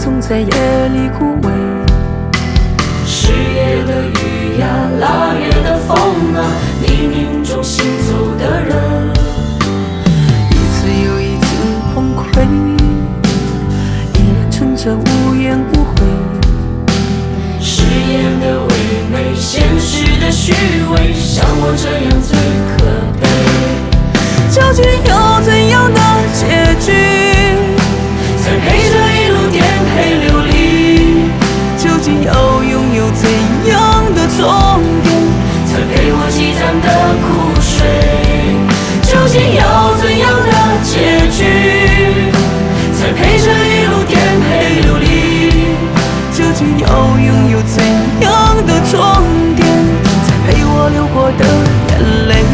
总在夜里枯萎。 十夜的雨呀，腊月的风啊，泥泞中行走的人， 一次又一次崩溃，依然撑着无怨无悔。 誓言的唯美，现实的虚伪，像我这样最可悲。 究竟有怎样的结局， 才陪着一路颠沛流离？ 究竟要拥有怎样的终点， 才陪我积攒的苦水？究竟要怎样的结局，才陪着一路颠沛流离？ 究竟要拥有怎样的终点，才陪我流过的眼泪？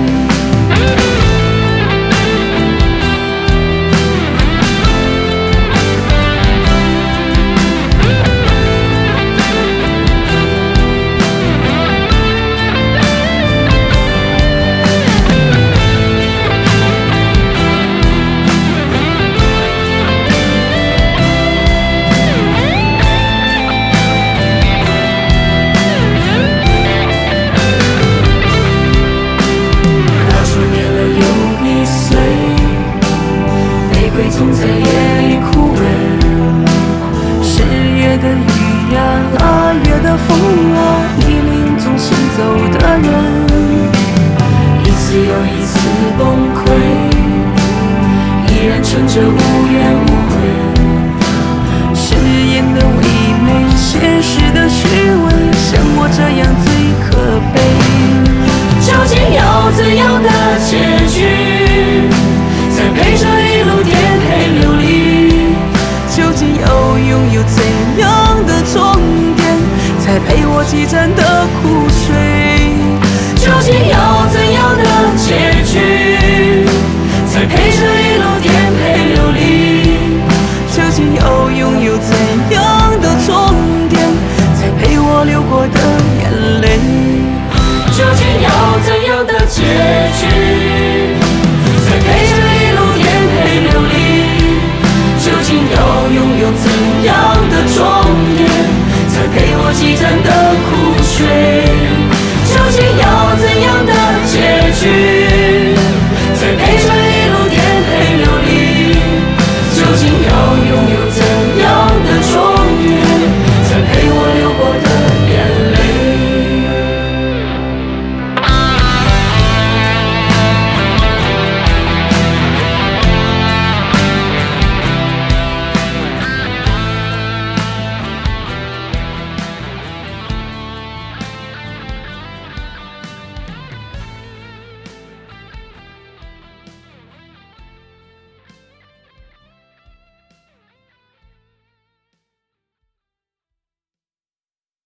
总在夜里枯萎， 十月的雨呀，腊月的风啊，泥泞中行走的人， 一次又一次崩溃，依然撑着无怨无悔。 誓言的唯美，现实的虚伪，像我这样最可悲。 究竟要怎样的结局，才陪着一路颠沛流离？ 究竟要拥有怎样的终点，才陪我积攒的苦水？ 究竟要怎样的结局，才陪着一路颠沛流离？ 究竟要拥有怎样的终点，才陪我流过的眼泪？ 究竟要怎样的结局，才陪着一路颠沛流离？究竟要拥有怎样的终点，才陪我积攒的